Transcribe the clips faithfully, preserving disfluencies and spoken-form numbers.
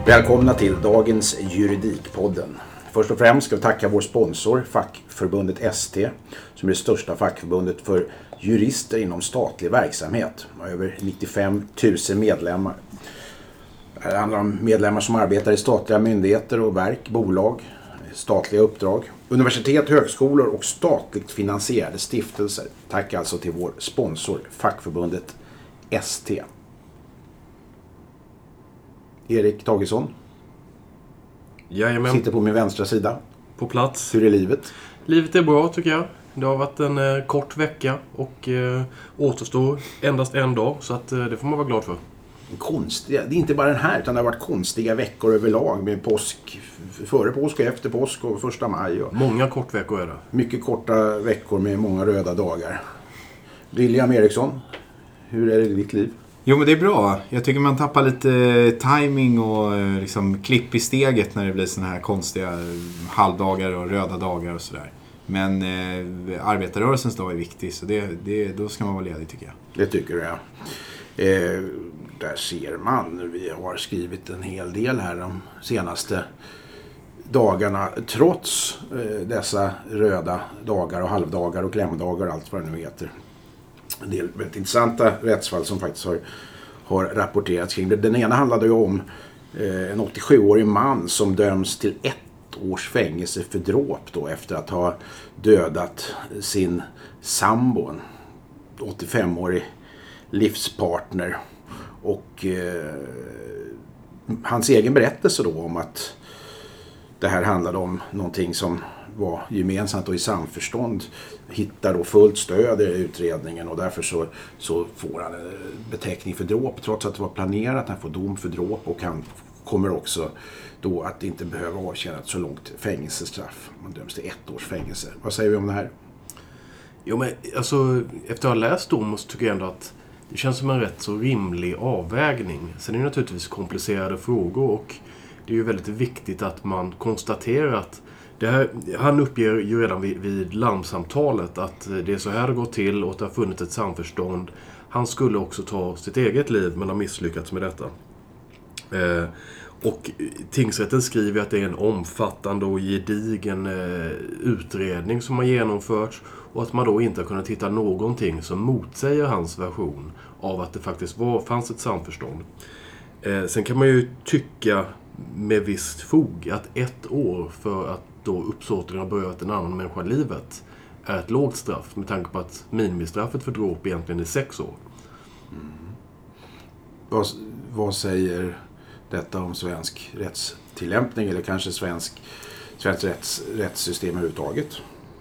Välkomna till dagens Juridikpodden. Först och främst ska vi tacka vår sponsor, fackförbundet S T, som är det största fackförbundet för jurister inom statlig verksamhet. De har över nittiofem tusen medlemmar. Det handlar om medlemmar som arbetar i statliga myndigheter och verk, bolag, statliga uppdrag, universitet, högskolor och statligt finansierade stiftelser. Tack alltså till vår sponsor, fackförbundet S T. Erik Tagesson. Jajamän. Sitter på min vänstra sida. På plats. Hur är livet? Livet är bra tycker jag. Det har varit en eh, kort vecka och eh, återstår endast en dag. Så att, eh, det får man vara glad för. Konstiga, det är inte bara den här utan det har varit konstiga veckor överlag med påsk, före påsk och efter påsk och första maj. Och många kortveckor är det. Mycket korta veckor med många röda dagar. William Eriksson, hur är det i ditt liv? Jo, men det är bra. Jag tycker man tappar lite timing och liksom klipp i steget när det blir såna här konstiga halvdagar och röda dagar och sådär. Men eh, arbetarrörelsens dag är viktig, så det, det, då ska man vara ledig tycker jag. Det tycker jag. Eh, där ser man, vi har skrivit en hel del här de senaste dagarna. Trots eh, dessa röda dagar och halvdagar och klämdagar och allt vad det nu heter. En del väldigt intressanta rättsfall som faktiskt har, har rapporterats kring det. Den ena handlade ju om eh, en åttiosjuårig man som döms till ett års fängelse för dråp då, efter att ha dödat sin sambo, en åttiofemårig livspartner. Och eh, hans egen berättelse då om att det här handlade om någonting som var gemensamt och i samförstånd, hittar då fullt stöd i utredningen och därför så, så får han beteckning för dråp trots att det var planerat. Han får dom för dråp och han kommer också då att inte behöva avtjäna ett så långt fängelsestraff. Man döms till ett års fängelse. Vad säger vi om det här? Jo, men alltså, efter att ha läst dom så tycker jag ändå att det känns som en rätt så rimlig avvägning. Sen är det naturligtvis komplicerade frågor och det är ju väldigt viktigt att man konstaterar att det här, han uppger ju redan vid, vid larmsamtalet att det är så här det går till och att det har funnits ett samförstånd. Han skulle också ta sitt eget liv men har misslyckats med detta. Eh, och tingsrätten skriver att det är en omfattande och gedigen eh, utredning som har genomförts och att man då inte har kunnat hitta någonting som motsäger hans version av att det faktiskt var, fanns ett samförstånd. Eh, sen kan man ju tycka med visst fog att ett år för att då uppsåtligen har berört en annan människa livet är ett lågt straff med tanke på att minimistraffet för dråp egentligen är sex år. Mm. Vad, vad säger detta om svensk rättstillämpning eller kanske svensk, svensk rätts, rättssystem överhuvudtaget?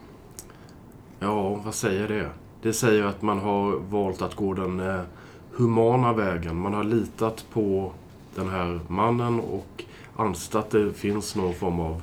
Ja, vad säger det? Det säger att man har valt att gå den eh, humana vägen. Man har litat på den här mannen och ansett att det finns någon form av,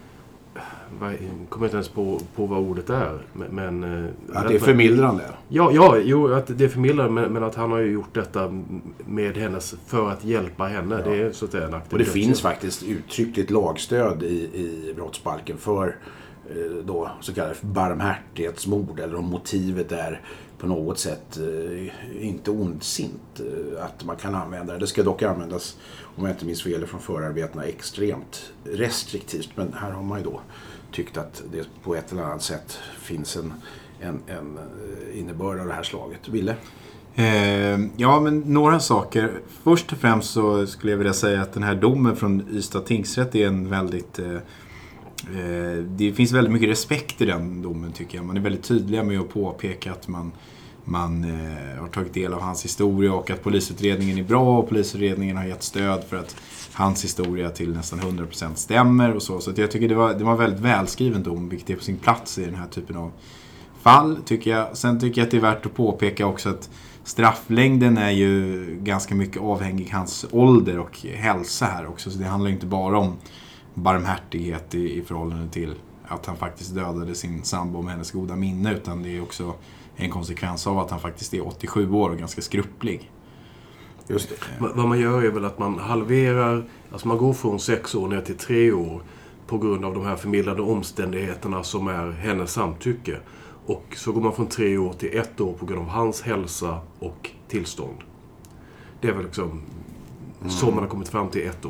jag kommer inte ens på, på vad ordet är. Men, att det är förmildrande? Ja, ja jo, att det är förmildrande, men, men att han har ju gjort detta med hennes för att hjälpa henne. Ja. Det är så att säga en aktivitet. Och det finns faktiskt uttryckligt lagstöd i, i brottsbalken för eh, då, så kallat barmhärtighetsmord, eller om motivet är på något sätt eh, inte ondsint eh, att man kan använda det. Det ska dock användas, om jag inte minns fel från förarbetena, extremt restriktivt. Men här har man ju då tyckt att det på ett eller annat sätt finns en, en, en innebörd av det här slaget. Ville? Eh, ja, men några saker. Först och främst så skulle jag vilja säga att den här domen från Ystad tingsrätt är en väldigt... Eh, eh, det finns väldigt mycket respekt i den domen tycker jag. Man är väldigt tydliga med att påpeka att man, man eh, har tagit del av hans historia och att polisutredningen är bra och polisutredningen har gett stöd för att hans historia till nästan hundra procent stämmer och så. Så att jag tycker det var, det var väldigt välskriven dom, vilket är på sin plats i den här typen av fall tycker jag. Sen tycker jag att det är värt att påpeka också att strafflängden är ju ganska mycket avhängig hans ålder och hälsa här också. Så det handlar inte bara om barmhärtighet i, i förhållande till att han faktiskt dödade sin sambo med hennes goda minne, utan det är också en konsekvens av att han faktiskt är åttiosju år och ganska skrupplig. Just det. Vad man gör är väl att man halverar, alltså man går från sex år ner till tre år på grund av de här förmildrande omständigheterna som är hennes samtycke. Och så går man från tre år till ett år på grund av hans hälsa och tillstånd. Det är väl liksom mm. så man har kommit fram till ett år.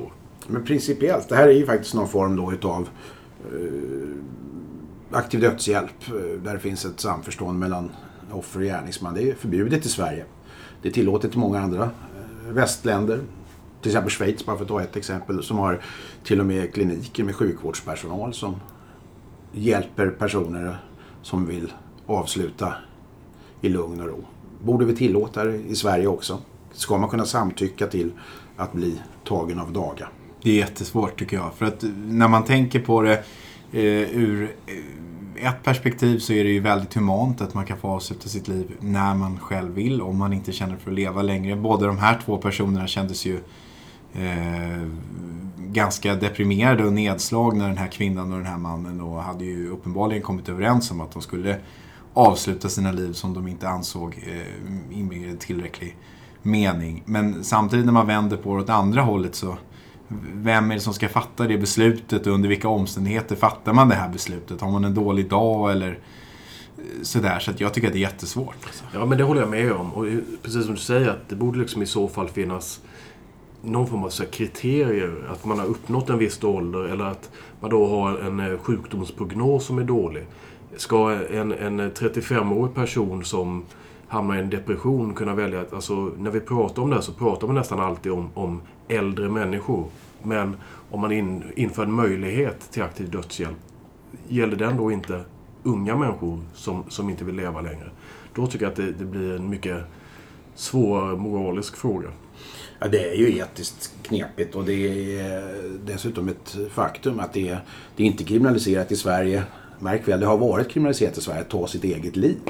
Men principiellt, det här är ju faktiskt någon form då utav eh, aktiv dödshjälp. Där det finns ett samförstånd mellan offer och gärningsman. Det är förbjudet i Sverige. Det är tillåtet i många andra eh, västländer. Till exempel Schweiz, bara för att ta ett exempel, som har till och med kliniker med sjukvårdspersonal som hjälper personer som vill avsluta i lugn och ro. Borde vi tillåta det i Sverige också? Ska man kunna samtycka till att bli tagen av daga? Det är jättesvårt tycker jag. För att när man tänker på det eh, ur eh, ett perspektiv så är det ju väldigt humant att man kan få avsluta sitt liv när man själv vill, om man inte känner för att leva längre. Båda de här två personerna kändes ju eh, ganska deprimerade och nedslagna, den här kvinnan och den här mannen, och hade ju uppenbarligen kommit överens om att de skulle avsluta sina liv som de inte ansåg eh, inbyggde tillräcklig mening. Men samtidigt när man vänder på det åt andra hållet, så vem är det som ska fatta det beslutet och under vilka omständigheter fattar man det här beslutet? Har man en dålig dag eller sådär? Så att jag tycker att det är jättesvårt. Alltså. Ja, men det håller jag med om. Och precis som du säger, att det borde liksom i så fall finnas någon form av så här kriterier. Att man har uppnått en viss ålder eller att man då har en sjukdomsprognos som är dålig. Ska en, en trettiofemårig person som hamnar i en depression kunna välja att, alltså, när vi pratar om det här så pratar man nästan alltid om, om äldre människor. Men om man in, inför en möjlighet till aktiv dödshjälp, gäller den då inte unga människor som, som inte vill leva längre? Då tycker jag att det, det blir en mycket svår moralisk fråga. Ja, det är ju etiskt knepigt, och det är dessutom ett faktum att det är, det är inte kriminaliserat i Sverige. Märk väl, det har varit kriminaliserat i Sverige att ta sitt eget liv.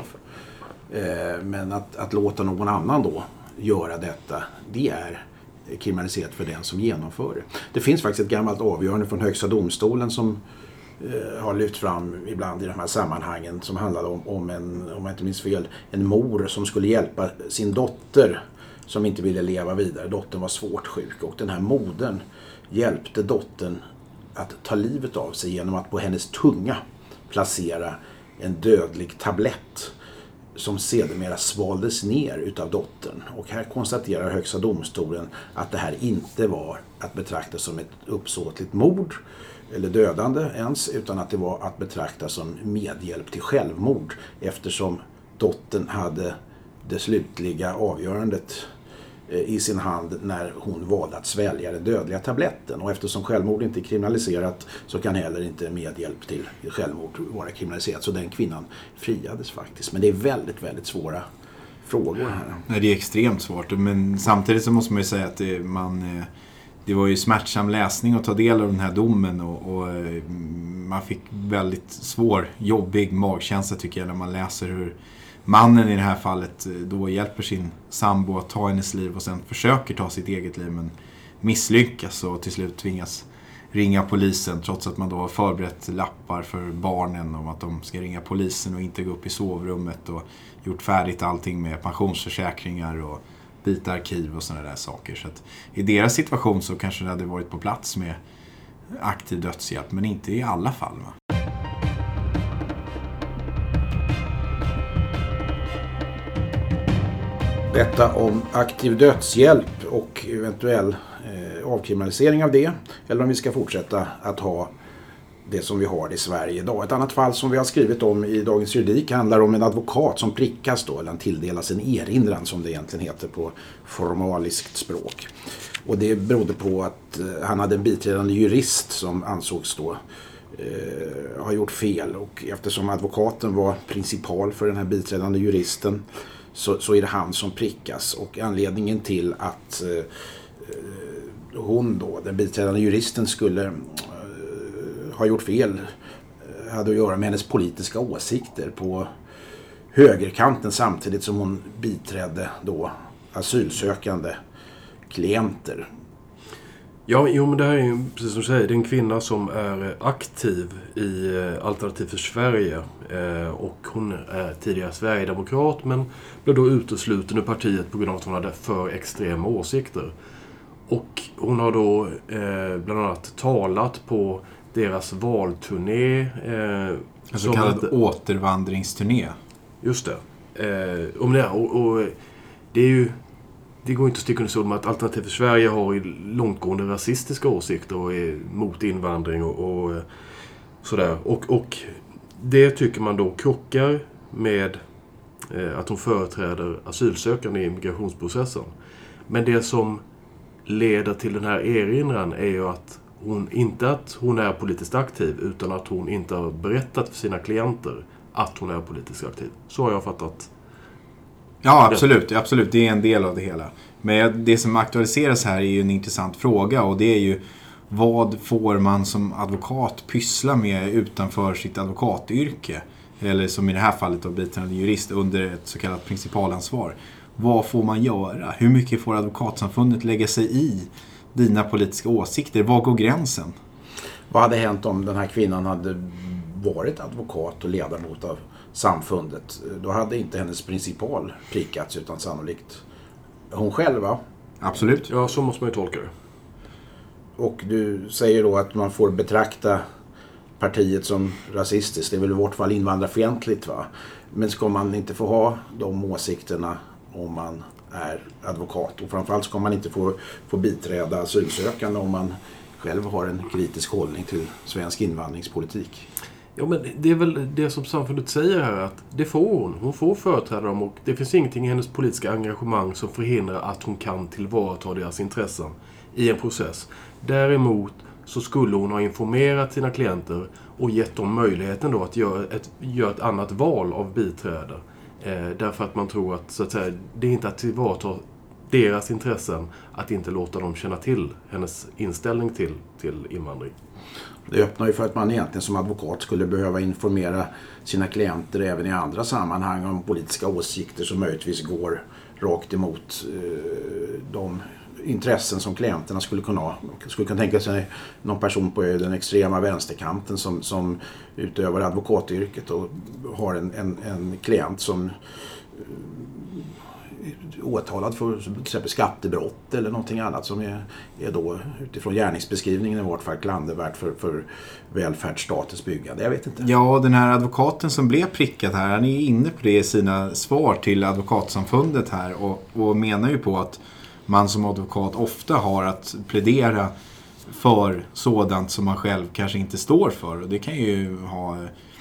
Men att, att låta någon annan då göra detta, det är kriminaliserat för den som genomför det. Det finns faktiskt ett gammalt avgörande från Högsta domstolen som eh, har lyft fram ibland i de här sammanhangen, som handlade om, om en, om jag inte minns fel, en mor som skulle hjälpa sin dotter som inte ville leva vidare. Dottern var svårt sjuk, och den här modern hjälpte dottern att ta livet av sig genom att på hennes tunga placera en dödlig tablett som sedermera svaldes ner utav dottern. Och här konstaterar Högsta domstolen att det här inte var att betrakta som ett uppsåtligt mord eller dödande ens, utan att det var att betrakta som medhjälp till självmord, eftersom dottern hade det slutliga avgörandet i sin hand när hon valde att svälja den dödliga tabletten. Och eftersom självmord inte är kriminaliserat så kan heller inte medhjälp till självmord vara kriminaliserat. Så den kvinnan friades faktiskt. Men det är väldigt, väldigt svåra frågor här. Nej, det är extremt svårt. Men samtidigt så måste man ju säga att det, man, det var ju smärtsam läsning att ta del av den här domen. Och, och man fick väldigt svår, jobbig magkänsla tycker jag när man läser hur mannen i det här fallet då hjälper sin sambo att ta hennes liv och sen försöker ta sitt eget liv men misslyckas och till slut tvingas ringa polisen trots att man då har förberett lappar för barnen om att de ska ringa polisen och inte gå upp i sovrummet och gjort färdigt allting med pensionsförsäkringar och byta arkiv och sådana där saker. Så att i deras situation så kanske det hade varit på plats med aktiv dödshjälp, men inte i alla fall, va? Detta om aktiv dödshjälp och eventuell eh, avkriminalisering av det, eller om vi ska fortsätta att ha det som vi har i Sverige idag. Ett annat fall som vi har skrivit om i Dagens Juridik handlar om en advokat som prickas då, eller tilldelas en erinran som det egentligen heter på formaliskt språk. Och det berodde på att eh, han hade en biträdande jurist som ansågs då eh, ha gjort fel, och eftersom advokaten var principal för den här biträdande juristen Så, så är det han som prickas, och anledningen till att eh, hon då, den biträdande juristen, skulle eh, ha gjort fel eh, hade att göra med hennes politiska åsikter på högerkanten, samtidigt som hon biträdde då asylsökande klienter. Ja, jo, men det här är ju, precis som du säger, det är en kvinna som är aktiv i Alternativ för Sverige. Eh, och hon är tidigare Sverigedemokrat, men blev då utesluten ur partiet på grund av att hon hade för extrema åsikter. Och hon har då eh, bland annat talat på deras valturné. Eh, en så kallad hade... återvandringsturné. Just det. Eh, om det, och, och det är ju... det går inte att sticka under stol med att Alternativ för Sverige har långtgående rasistiska åsikter och är mot invandring och, och sådär. Och, och det tycker man då krockar med eh, att hon företräder asylsökande i migrationsprocessen. Men det som leder till den här erinran är ju att hon, inte att hon är politiskt aktiv, utan att hon inte har berättat för sina klienter att hon är politiskt aktiv. Så har jag fattat. Ja, absolut. absolut. Det är en del av det hela. Men det som aktualiseras här är ju en intressant fråga, och det är ju vad får man som advokat pyssla med utanför sitt advokatyrke? Eller som i det här fallet då biträdande jurist under ett så kallat principalansvar. Vad får man göra? Hur mycket får advokatsamfundet lägga sig i dina politiska åsikter? Var går gränsen? Vad hade hänt om den här kvinnan hade varit advokat och ledamot av samfundet? Då hade inte hennes principal prikats, utan sannolikt hon själv, va? Absolut. Ja, så måste man ju tolka det. Och du säger då att man får betrakta partiet som rasistiskt. Det är väl i vårt fall invandrarfientligt, va? Men ska man inte få ha de åsikterna om man är advokat? Och framförallt ska man inte få, få biträda asylsökande om man själv har en kritisk hållning till svensk invandringspolitik. Ja, men det är väl det som samfundet säger här, att det får hon. Hon får företräda dem, och det finns ingenting i hennes politiska engagemang som förhindrar att hon kan tillvarata deras intressen i en process. Däremot så skulle hon ha informerat sina klienter och gett dem möjligheten då att göra ett, göra ett annat val av biträde. Eh, därför att man tror att, så att säga, det är inte att tillvarata deras intressen att inte låta dem känna till hennes inställning till, till invandring. Det öppnar ju för att man egentligen som advokat skulle behöva informera sina klienter även i andra sammanhang om politiska åsikter som möjligtvis går rakt emot eh, de intressen som klienterna skulle kunna ha. Man skulle kunna tänka sig någon person på den extrema vänsterkanten som, som utövar advokatyrket och har en, en, en klient som åtalad för till exempel skattebrott eller någonting annat som är, är då utifrån gärningsbeskrivningen i vart fall klandervärt för, för välfärdsstatens byggande. Jag vet inte. Ja, den här advokaten som blev prickad här, han är inne på det i sina svar till advokatsamfundet här och, och menar ju på att man som advokat ofta har att plädera för sådant som man själv kanske inte står för. Och det kan ju ha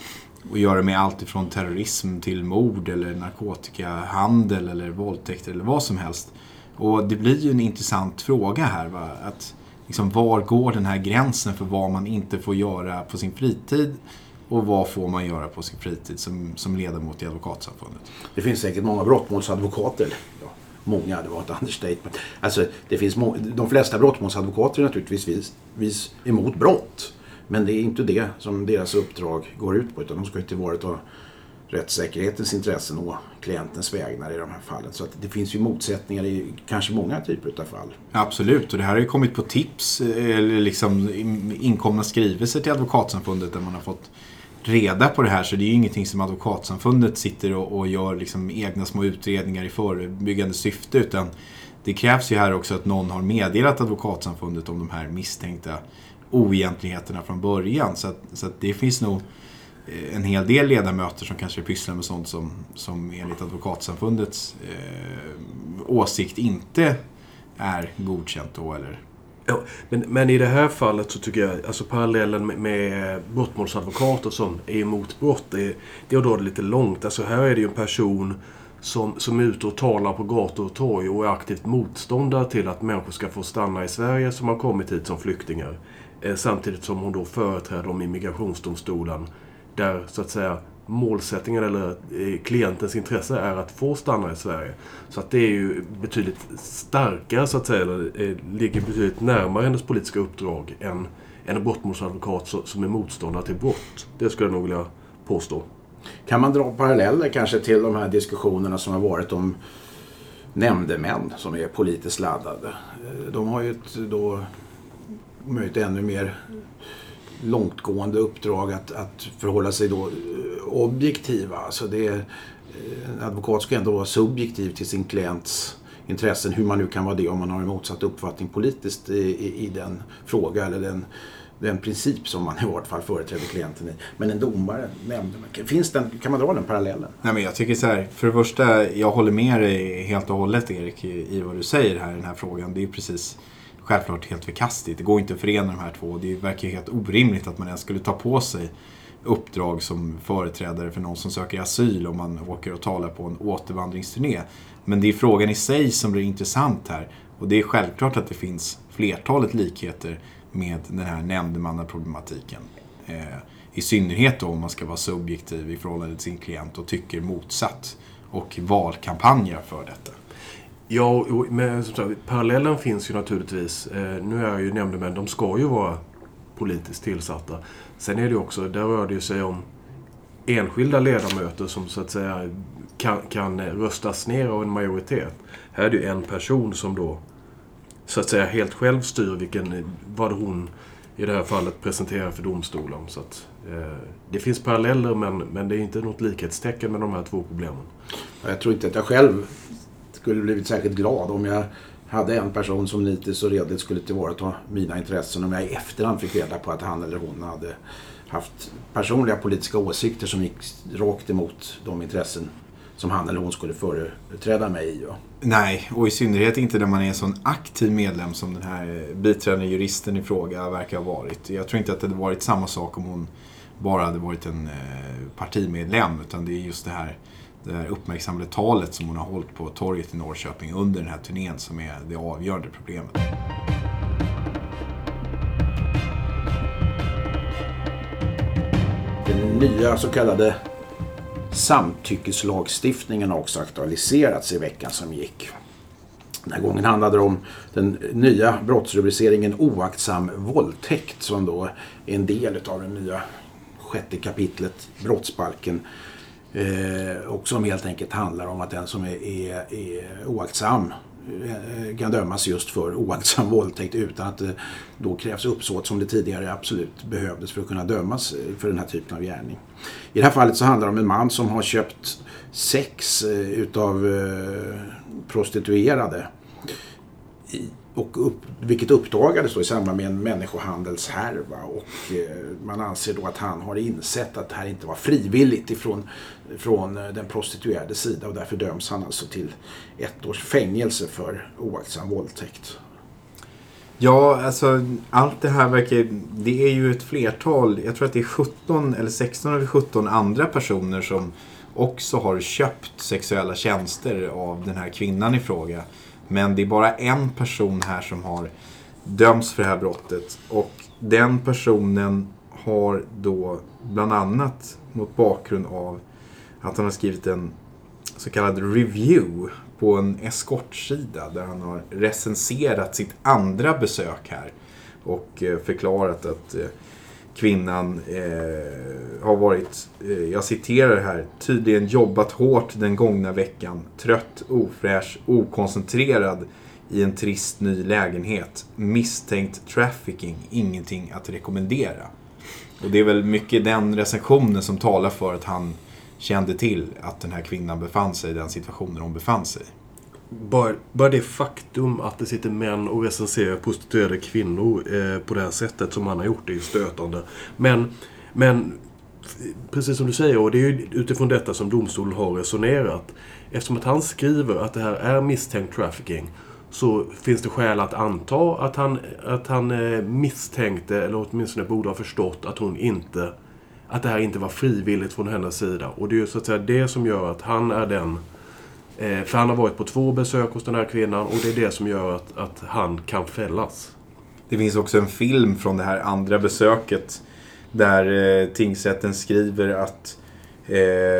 att göra med allt ifrån terrorism till mord eller narkotikahandel eller våldtäkter eller vad som helst. Och det blir ju en intressant fråga här, va? Att liksom, var går den här gränsen för vad man inte får göra på sin fritid och vad får man göra på sin fritid som, som ledamot i advokatsamfundet? Det finns säkert många brottmålsadvokater. Ja, många, det var ett understatement. Alltså, det finns må- de flesta brottmålsadvokater är naturligtvis vis, vis emot brott. Men det är inte det som deras uppdrag går ut på, utan de ska ju tillvarata rättssäkerhetens intressen och klientens vägnar i de här fallen. Så att det finns ju motsättningar i kanske många typer av fall. Absolut, och det här har ju kommit på tips eller liksom inkomna skrivelser till advokatsamfundet där man har fått reda på det här. Så det är ju ingenting som advokatsamfundet sitter och, och gör liksom egna små utredningar i förebyggande syfte, utan det krävs ju här också att någon har meddelat advokatsamfundet om de här misstänkta oegentligheterna från början. Så att, så att det finns nog en hel del ledamöter som kanske pysslar med sånt som, som enligt advokatsamfundets eh, åsikt inte är godkänt då, eller? Ja, men, men i det här fallet så tycker jag, alltså parallellen med, med brottmålsadvokater som är emot brott, det, det är då lite långt. Alltså här är det ju en person som, som är ute och talar på gator och torg och är aktivt motståndare till att människor ska få stanna i Sverige som har kommit hit som flyktingar. Eh, samtidigt som hon då företräder dem i migrationsdomstolen, där så att säga målsättningen eller eh, klientens intresse är att få stanna i Sverige. Så att det är ju betydligt starkare så att säga, eller eh, ligger betydligt närmare hennes politiska uppdrag än, än en brottmålsadvokat så, som är motståndare till brott. Det skulle jag nog vilja påstå. Kan man dra paralleller kanske till de här diskussionerna som har varit om nämndemän som är politiskt laddade? De har ju ett då möjligt ännu mer långtgående uppdrag att, att förhålla sig då objektiva. Alltså det är, en advokat ska ändå vara subjektiv till sin klients intressen, hur man nu kan vara det om man har en motsatt uppfattning politiskt i, i, i den fråga eller den Det är en princip som man i vart fall företräder klienten i. Men en domare, nämnde man. Finns den, kan man dra den parallellen? Nej, men jag tycker så här, för det första, jag håller med dig helt och hållet, Erik, i, i vad du säger här i den här frågan. Det är precis självklart helt förkastigt. Det går inte att förena de här två. Det verkar helt orimligt att man ens skulle ta på sig uppdrag som företrädare för någon som söker asyl om man åker och talar på en återvandringsturné. Men det är frågan i sig som blir intressant här. Och det är självklart att det finns flertalet likheter med den här nämndemannaproblematiken. Eh, I synnerhet då om man ska vara subjektiv i förhållande till sin klient och tycker motsatt och valkampanjer för detta. Ja, men som sagt, parallellen finns ju naturligtvis. Eh, nu är ju nämndemän, de ska ju vara politiskt tillsatta. Sen är det också, där rör det ju sig om enskilda ledamöter som så att säga kan, kan röstas ner av en majoritet. Här är det ju en person som då så att säga helt själv styr vilken, vad hon i det här fallet presenterar för domstolen. Så att, eh, det finns paralleller men, men det är inte något likhetstecken med de här två problemen. Jag tror inte att jag själv skulle blivit särskilt glad om jag hade en person som nitiskt och redigt skulle tillvarata mina intressen om jag i efterhand fick reda på att han eller hon hade haft personliga politiska åsikter som gick rakt emot de intressen som han eller hon skulle företräda mig i. Ja. Nej, och i synnerhet inte när man är en sån aktiv medlem som den här biträdande juristen i fråga verkar ha varit. Jag tror inte att det hade varit samma sak om hon bara hade varit en partimedlem, utan det är just det här, det här uppmärksammade talet som hon har hållit på torget i Norrköping under den här turnén som är det avgörande problemet. Den nya så kallade samtyckeslagstiftningen har också aktualiserats i veckan som gick. Den här gången handlade det om den nya brottsrubriceringen oaktsam våldtäkt som då är en del av den nya sjätte kapitlet brottsbalken. Eh, och som helt enkelt handlar om att den som är, är, är oaktsam eh, kan dömas just för oaktsam våldtäkt utan att det då krävs uppsåt som det tidigare absolut behövdes för att kunna dömas för den här typen av gärning. I det här fallet så handlar det om en man som har köpt sex eh, utav eh, prostituerade i, och upp, vilket uppdagades då i samband med en människohandelshärva och eh, man anser då att han har insett att det här inte var frivilligt ifrån från den prostituerade sida och därför döms han alltså till ett års fängelse för oaktsam våldtäkt. Ja, alltså allt det här verkar, det är ju ett flertal, jag tror att det är sjutton eller sexton eller sjutton andra personer som också har köpt sexuella tjänster av den här kvinnan i fråga. Men det är bara en person här som har dömts för det här brottet. Och den personen har då bland annat mot bakgrund av att han har skrivit en så kallad review på en eskortsida där han har recenserat sitt andra besök här. Och förklarat att kvinnan eh, har varit, eh, jag citerar här, tydligen jobbat hårt den gångna veckan, trött, ofräsch, okoncentrerad i en trist ny lägenhet, misstänkt trafficking, ingenting att rekommendera. Och det är väl mycket den recensionen som talar för att han kände till att den här kvinnan befann sig i den situationen hon befann sig. Bara, bara det faktum att det sitter män och recenserar prostituerade kvinnor eh, på det här sättet som han har gjort är ju stötande. Men, men precis som du säger, och det är ju utifrån detta som domstolen har resonerat. Eftersom att han skriver att det här är misstänkt trafficking så finns det skäl att anta att han, att han eh, misstänkte eller åtminstone borde ha förstått att hon inte, att det här inte var frivilligt från hennes sida. Och det är ju så att säga det som gör att han är den. För han har varit på två besök hos den här kvinnan och det är det som gör att, att han kan fällas. Det finns också en film från det här andra besöket där eh, tingsrätten skriver att eh,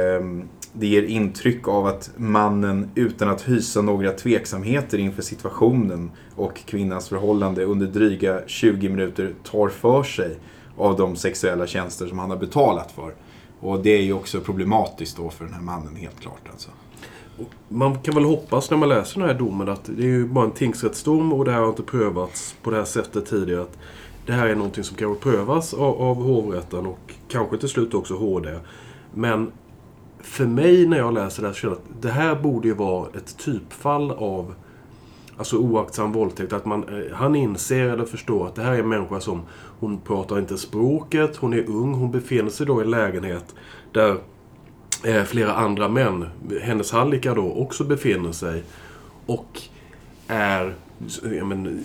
det ger intryck av att mannen utan att hysa några tveksamheter inför situationen och kvinnans förhållande under dryga tjugo minuter tar för sig av de sexuella tjänster som han har betalat för. Och det är ju också problematiskt då för den här mannen, helt klart alltså. Man kan väl hoppas när man läser den här domen att det är ju bara en tingsrättsdom och det här har inte prövats på det här sättet tidigare. Att det här är någonting som kan prövas av, av hovrätten och kanske till slut också H D. Men för mig när jag läser det här så känner jag att det här borde ju vara ett typfall av, Alltså oaktsam våldtäkt, att man, han inser eller förstår att det här är en människa som, hon pratar inte språket, hon är ung, hon befinner sig då i en lägenhet där eh, flera andra män, hennes hallickar då, också befinner sig och är jag men,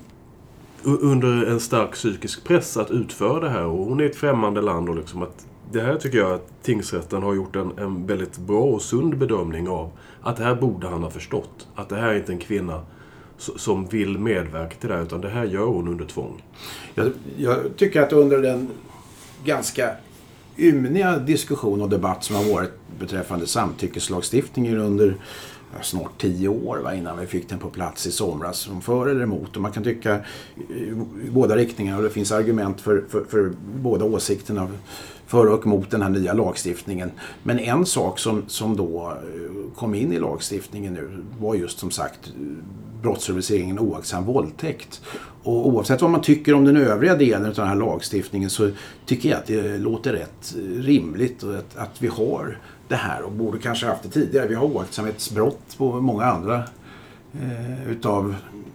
under en stark psykisk press att utföra det här, och hon är ett främmande land, och liksom att det här tycker jag att tingsrätten har gjort en, en väldigt bra och sund bedömning av, att det här borde han ha förstått, att det här är inte en kvinna som vill medverka till det här, utan det här gör hon under tvång. Jag, jag tycker att under den ganska ymniga diskussion och debatt som har varit beträffande samtyckeslagstiftningen under ja, snart tio år va, innan vi fick den på plats i somras, som för eller emot, och man kan tycka i båda riktningar, och det finns argument för, för, för båda åsikterna för och emot den här nya lagstiftningen. Men en sak som, som då kom in i lagstiftningen nu var just som sagt brottsrubriceringen oaktsam våldtäkt. Och oavsett vad man tycker om den övriga delen av den här lagstiftningen, så tycker jag att det låter rätt rimligt att, att vi har det här, och borde kanske haft det tidigare. Vi har oaktsamhetsbrott på många andra eh, utav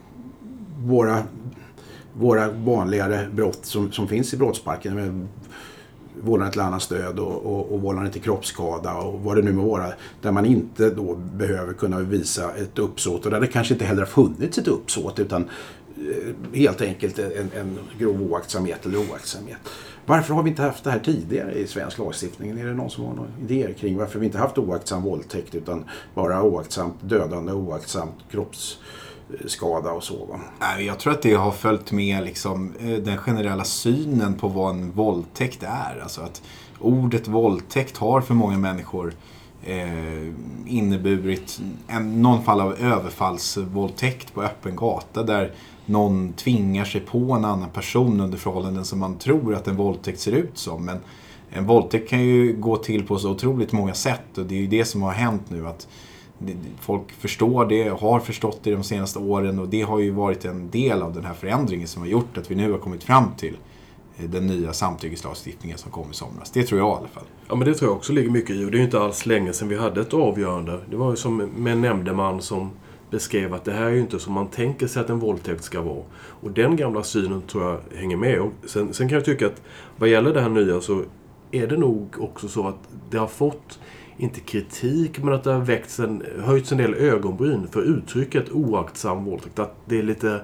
våra, våra vanligare brott som, som finns i brottsbalken, med vållande till annans död och, och, och vållande till kroppsskada och vad det nu må vara, där man inte då behöver kunna visa ett uppsåt, och där det kanske inte heller har funnits ett uppsåt, utan eh, helt enkelt en, en grov oaktsamhet eller oaktsamhet. Varför har vi inte haft det här tidigare i svensk lagstiftning? Är det någon som har några idéer kring varför vi inte haft oaktsam våldtäkt, utan bara oaktsamt dödande, oaktsamt kroppsskada och så? Va? Jag tror att det har följt med liksom, den generella synen på vad en våldtäkt är. Alltså att ordet våldtäkt har för många människor eh, inneburit en, någon fall av överfallsvåldtäkt på öppen gata, där någon tvingar sig på en annan person under förhållanden som man tror att en våldtäkt ser ut som. Men en våldtäkt kan ju gå till på så otroligt många sätt, och det är ju det som har hänt nu, att folk förstår det, har förstått det de senaste åren, och det har ju varit en del av den här förändringen som har gjort att vi nu har kommit fram till den nya samtyckeslagstiftningen som kom i somras. Det tror jag i alla fall. Ja, men det tror jag också ligger mycket i, och det är ju inte alls länge sedan vi hade ett avgörande. Det var ju som med en nämndeman som beskrev att det här är ju inte som man tänker sig att en våldtäkt ska vara. Och den gamla synen tror jag hänger med. Och sen, sen kan jag tycka att vad gäller det här nya, så är det nog också så att det har fått, inte kritik, men att det har väckts en, höjts en del ögonbryn för uttrycket oaktsam våldtäkt. Att det är lite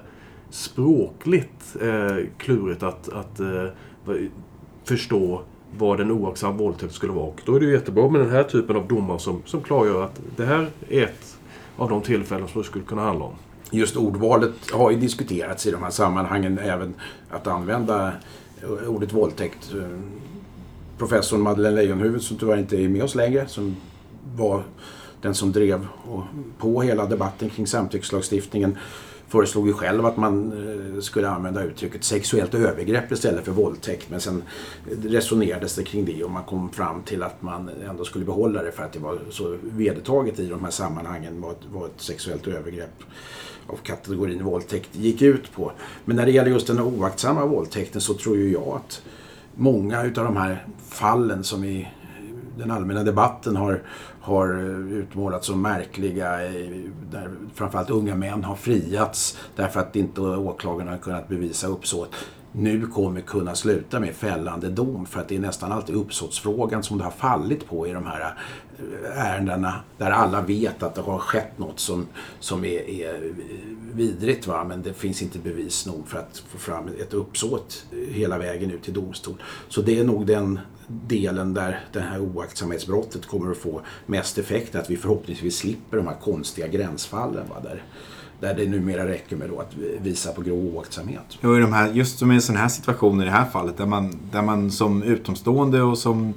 språkligt eh, klurigt att, att eh, förstå vad en oaktsam våldtäkt skulle vara. Och då är det ju jättebra med den här typen av domar som, som klargör att det här är ett av de tillfällen som det skulle kunna handla om. Just ordvalet har ju diskuterats i de här sammanhangen, även att använda ordet våldtäkt. Professorn Madeleine Leijonhufvud, som tyvärr inte är med oss längre, som var den som drev på hela debatten kring samtyckeslagstiftningen, föreslog ju själv att man skulle använda uttrycket sexuellt övergrepp istället för våldtäkt, men sen resonerades det kring det och man kom fram till att man ändå skulle behålla det för att det var så vedertaget i de här sammanhangen vad, vad ett sexuellt övergrepp av kategorin våldtäkt gick ut på. Men när det gäller just den oaktsamma våldtäkten, så tror ju jag att många utav de här fallen som i den allmänna debatten har, har utmålats som märkliga, där framförallt unga män har friats därför att inte åklagarna har kunnat bevisa uppsåt, nu kommer kunna sluta med fällande dom, för att det är nästan alltid uppsåtsfrågan som det har fallit på i de här ärendena, där alla vet att det har skett något som, som är, är vidrigt, va? Men det finns inte bevis nog för att få fram ett uppsåt hela vägen ut till domstol. Så det är nog den delen där det här oaktsamhetsbrottet kommer att få mest effekt, att vi förhoppningsvis slipper de här konstiga gränsfallen, va? Där, där det numera räcker med då att visa på grov oaktsamhet. Jo, de här, just som i en sån här situation i det här fallet, där man, där man som utomstående och som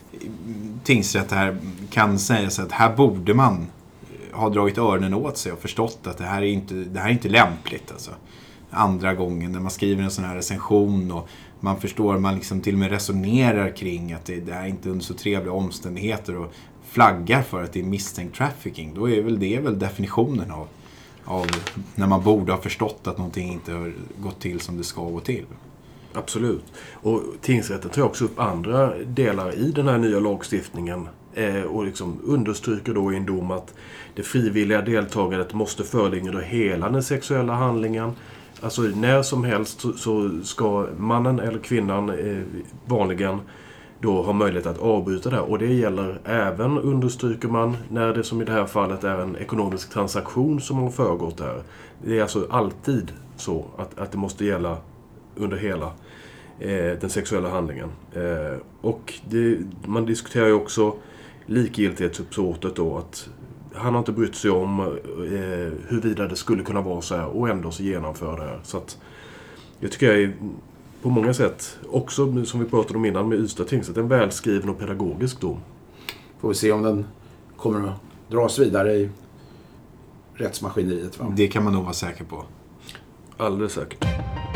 tingsrätt här kan säga sig att här borde man ha dragit öronen åt sig och förstått att det här är inte, det här är inte lämpligt. Alltså. Andra gången när man skriver en sån här recension och man förstår, man liksom till och med resonerar kring att det, det är inte under så trevliga omständigheter och flaggar för att det är misstänkt trafficking, då är väl det väl definitionen av av när man borde ha förstått att någonting inte har gått till som det ska gå till. Absolut. Och tingsrätten tar också upp andra delar i den här nya lagstiftningen Eh, och liksom understryker då i en dom att det frivilliga deltagandet måste föreligga under hela den sexuella handlingen. Alltså när som helst så, så ska mannen eller kvinnan eh, vanligen då ha möjlighet att avbryta det. Och det gäller även, understryker man, när det som i det här fallet är en ekonomisk transaktion som har föregått där. Det är alltså alltid så att, att det måste gälla under hela eh, den sexuella handlingen. Eh, och det, man diskuterar ju också likgiltighetsuppsåtet då, att han har inte brytt sig om eh, huruvida det skulle kunna vara så här och ändå så genomför det här. Så att jag tycker jag är på många sätt, också som vi pratade om innan med Ystad tingsrätt, en välskriven och pedagogisk dom. Får vi se om den kommer att dras vidare i rättsmaskineriet, va? Det kan man nog vara säker på. Alldeles säkert.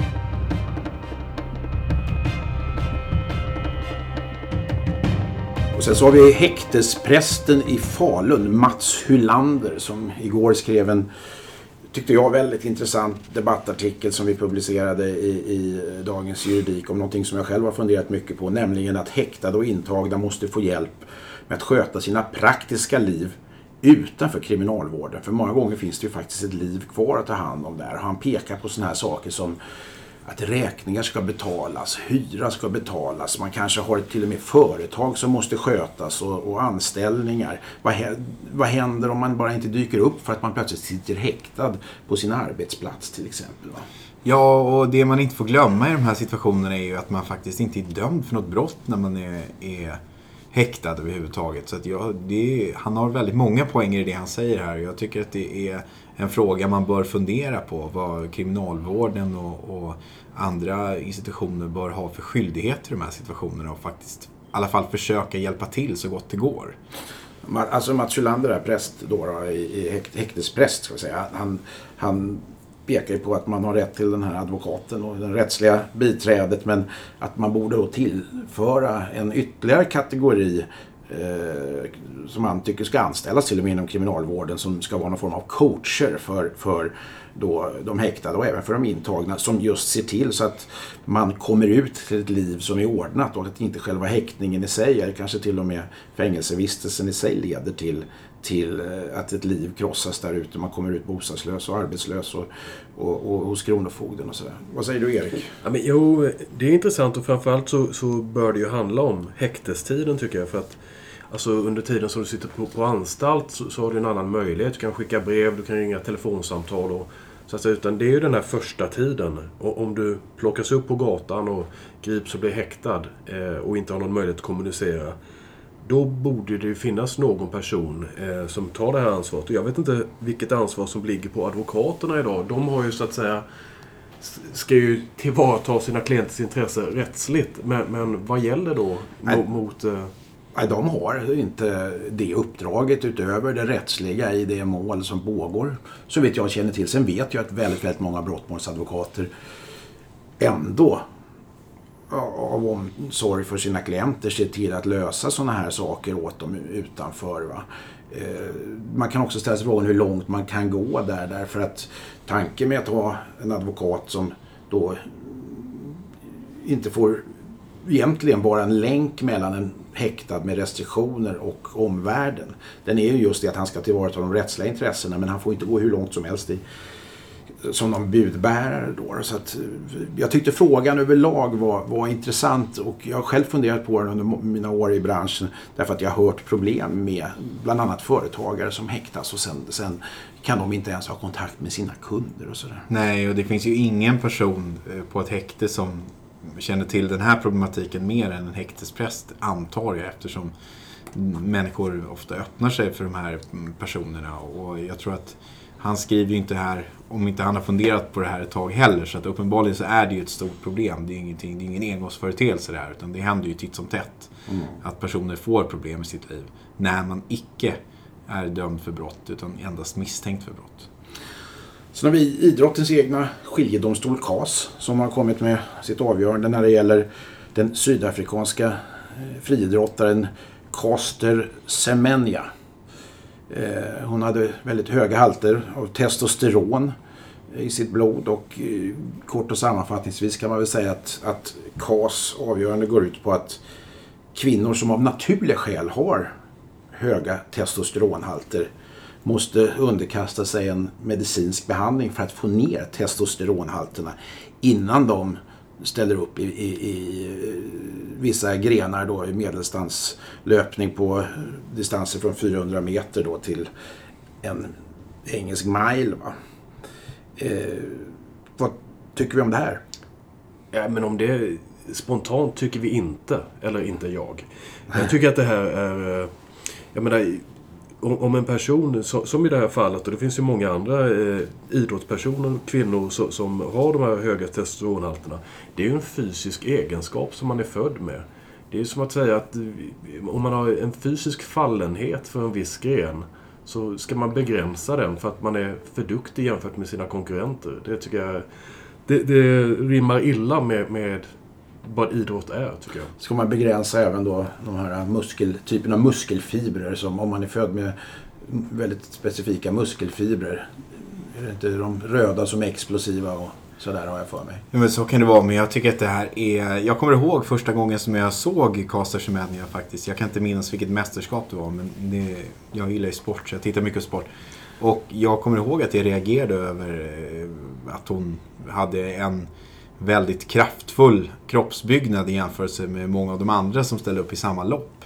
Och sen så har vi häktesprästen i Falun, Mats Hylander, som igår skrev en, tyckte jag, väldigt intressant debattartikel som vi publicerade i, i Dagens Juridik om någonting som jag själv har funderat mycket på, nämligen att häktade och intagna måste få hjälp med att sköta sina praktiska liv utanför kriminalvården. För många gånger finns det ju faktiskt ett liv kvar att ta hand om där. Han pekar på såna här saker som att räkningar ska betalas, hyra ska betalas, man kanske har till och med företag som måste skötas och, och anställningar. Vad, vad händer om man bara inte dyker upp för att man plötsligt sitter häktad på sin arbetsplats till exempel, va? Ja, och det man inte får glömma i de här situationerna är ju att man faktiskt inte är dömd för något brott när man är, är häktad överhuvudtaget. Så att jag, det är, han har väldigt många poänger i det han säger här. Jag tycker att det är en fråga man bör fundera på, vad kriminalvården och, och andra institutioner bör ha för skyldigheter i de här situationerna och faktiskt i alla fall försöka hjälpa till så gott det går. Alltså Mats Hylander är präst då, då i, i häktespräst, ska jag säga. Han, han pekar ju på att man har rätt till den här advokaten och den rättsliga biträdet, men att man borde då tillföra en ytterligare kategori eh, som man tycker ska anställas till och med inom kriminalvården, som ska vara någon form av coacher för, för då de häktade och även för de intagna, som just ser till så att man kommer ut till ett liv som är ordnat och att inte själva häktningen i sig, eller kanske till och med fängelsevistelsen i sig, leder till till att ett liv krossas där ute. Man kommer ut bostadslös och arbetslös och, och, och hos kronofogden och sådär. Vad säger du, Erik? Ja, men, jo, det är intressant, och framförallt så, så bör det ju handla om häktestiden, tycker jag. För att alltså, under tiden som du sitter på, på anstalt så, så har du en annan möjlighet. Du kan skicka brev, du kan ringa telefonsamtal och så att säga, utan det är ju den här första tiden. Och om du plockas upp på gatan och grips och blir häktad eh, och inte har någon möjlighet att kommunicera, då borde det ju finnas någon person eh, som tar det här ansvaret. Och jag vet inte vilket ansvar som ligger på advokaterna idag. De har ju så att säga, ska ju tillvarata sina klienters intresse rättsligt. Men, men vad gäller då Nej. mot... Eh... Nej, de har inte det uppdraget utöver det rättsliga i det mål som pågår. Så vet jag känner till. Sen vet jag att väldigt, väldigt många brottmålsadvokater ändå av omsorg för sina klienter ser till att lösa sådana här saker åt dem utanför, va? Man kan också ställa sig frågan hur långt man kan gå där, därför att tanken med att ha en advokat som då inte får egentligen vara en länk mellan en häktad med restriktioner och omvärlden, den är ju just det att han ska tillvarata de rättsliga intressena, men han får inte gå hur långt som helst i som någon budbärare då. Så att jag tyckte frågan överlag var, var intressant, och jag har själv funderat på den under mina år i branschen, därför att jag har hört problem med bland annat företagare som häktas och sen, sen kan de inte ens ha kontakt med sina kunder och sådär. Nej, och det finns ju ingen person på ett häkte som känner till den här problematiken mer än en häktespräst, antar jag, eftersom människor ofta öppnar sig för de här personerna, och jag tror att han skriver ju inte här om inte han har funderat på det här ett tag heller, så att uppenbarligen så är det ju ett stort problem. Det är ingenting, det är ingen engångsföreteelse det här, utan det händer ju titt som tätt mm. att personer får problem i sitt liv när man icke är dömd för brott utan endast misstänkt för brott. Så har vi idrottens egna skiljedomstol C A S som har kommit med sitt avgörande när det gäller den sydafrikanska friidrottaren Caster Semenya. Hon hade väldigt höga halter av testosteron i sitt blod, och kort och sammanfattningsvis kan man väl säga att, att C A S avgörande går ut på att kvinnor som av naturliga skäl har höga testosteronhalter måste underkasta sig en medicinsk behandling för att få ner testosteronhalterna innan de ställer upp i, i, i vissa grenar då, i medeldistanslöpning på distanser från fyrahundra meter då till en engelsk mile. Va? Eh, vad tycker vi om det här? Ja, men om det spontant tycker vi inte, eller inte jag. Jag tycker att det här är, jag menar, om en person, som i det här fallet, och det finns ju många andra eh, idrottspersoner, kvinnor som, som har de här höga testosteronhalterna, det är ju en fysisk egenskap som man är född med. Det är som att säga att om man har en fysisk fallenhet för en viss gren, så ska man begränsa den för att man är för duktig jämfört med sina konkurrenter. Det tycker jag, det, det rimmar illa med, med vad idrott är, tycker jag. Ska man begränsa även då de här muskel, typen av muskelfibrer, som om man är född med väldigt specifika muskelfibrer, är det inte de röda som är explosiva och sådär, har jag för mig. Ja, men så kan det vara, men jag tycker att det här är... Jag kommer ihåg första gången som jag såg Caster Semenya faktiskt. Jag kan inte minnas vilket mästerskap det var, men det, jag gillar ju sport, så jag tittar mycket på sport. Och jag kommer ihåg att jag reagerade över att hon hade en väldigt kraftfull kroppsbyggnad i jämförelse med många av de andra som ställde upp i samma lopp.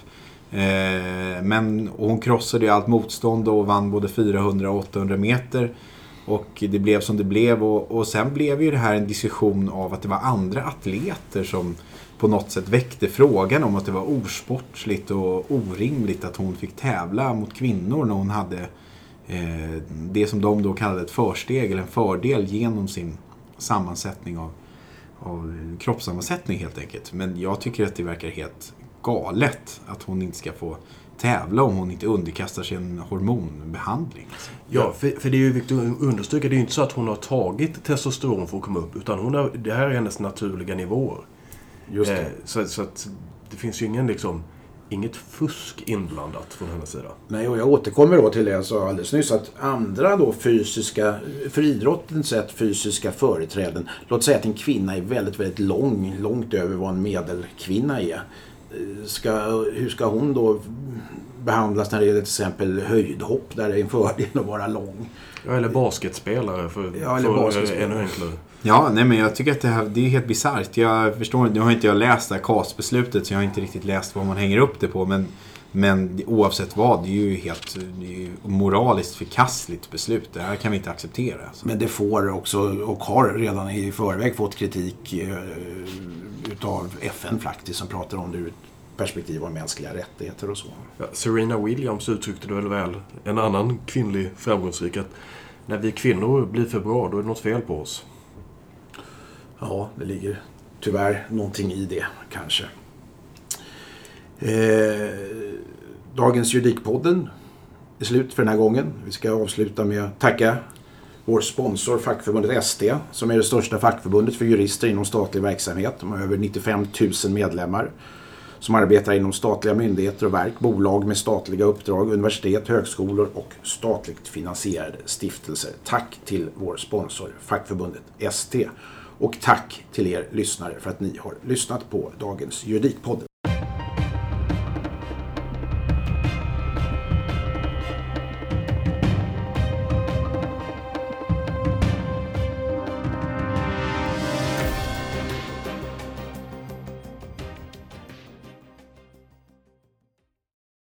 Men och hon krossade ju allt motstånd och vann både fyrahundra och åttahundra meter. Och det blev som det blev, och, och sen blev ju det här en diskussion av att det var andra atleter som på något sätt väckte frågan om att det var osportsligt och orimligt att hon fick tävla mot kvinnor när hon hade eh, det som de då kallade ett försteg eller en fördel genom sin sammansättning av, av kroppssammansättning helt enkelt. Men jag tycker att det verkar helt galet att hon inte ska få tävla om hon inte underkastar sig en hormonbehandling. Ja, för, för det är ju viktigt att understryka, det är ju inte så att hon har tagit testosteron för att komma upp, utan hon har, det här är hennes naturliga nivåer. Just det. Eh, så, så att det finns ju ingen liksom, inget fusk inblandat från hennes sida. Nej, och jag återkommer då till det jag sa alldeles nyss, att andra då fysiska, för idrottens sätt fysiska företräden, låt säga att en kvinna är väldigt, väldigt lång, långt över vad en medelkvinna är. Ska, hur ska hon då behandlas när det gäller till exempel höjdhopp, där det är en fördel att vara lång? Ja, eller basketspelare för, ja, eller för basketspelare. ännu enklare. Ja, nej, men jag tycker att det, här, det är helt bizarrt. Jag förstår, nu har inte jag läst det här C A S-beslutet, så jag har inte riktigt läst vad man hänger upp det på, men, men oavsett vad, det är ju helt det är ju moraliskt förkastligt beslut. Det här kan vi inte acceptera. Alltså. Men det får också, och har redan i förväg fått kritik eh, utav F N faktiskt, som pratar om det ur perspektiv av mänskliga rättigheter och så. Ja, Serena Williams uttryckte det väl väl, en annan kvinnlig framgångsrik, att när vi kvinnor blir för bra, då är det något fel på oss. Ja, det ligger tyvärr någonting i det, kanske. Eh, dagens Juridikpodden är slut för den här gången. Vi ska avsluta med att tacka vår sponsor, fackförbundet S T, som är det största fackförbundet för jurister inom statlig verksamhet. De har över nittiofem tusen medlemmar som arbetar inom statliga myndigheter och verk, bolag med statliga uppdrag, universitet, högskolor och statligt finansierade stiftelser. Tack till vår sponsor, fackförbundet S T. Och tack till er lyssnare för att ni har lyssnat på dagens Juridikpodden.